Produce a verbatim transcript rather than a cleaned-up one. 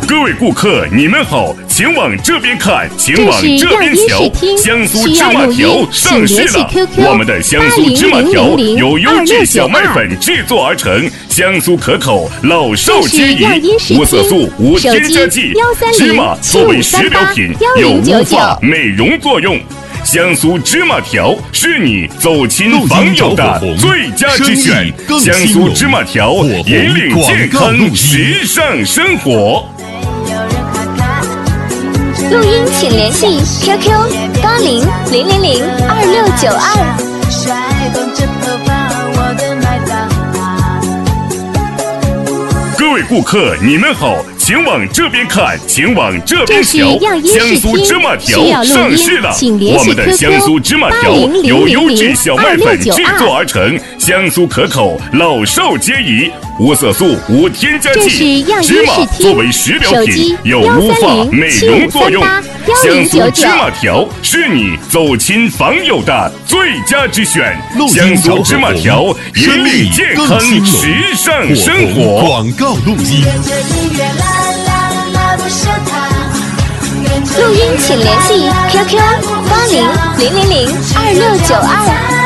各位顾客，你们好，请往这边看，请往这边瞧。香酥芝麻条上市了，我们的香酥芝麻条由优质小麦粉制作而成，香酥可口，老少皆宜，无色素、无添加剂，芝麻作为食疗品，有乌发美容作用。香酥芝麻条是你走亲访友的最佳之选。香酥芝麻条引领健康时尚生活。 录音请联系 Q Q 八零零零零二六九二。 各位顾客，你们好，请往这边看，请往这边瞧。香酥芝麻条上市了，我们的香酥芝麻条由优质小麦粉制作而成，香酥可口，老少皆宜，无色素、无添加剂，芝麻作为食疗品，有乌发美容作用。香酥芝麻条是你走亲访友的最佳之选。香酥芝麻条引领健康时尚生活。 广告录音。 录音请联系 Q Q 八零零零零二六九二。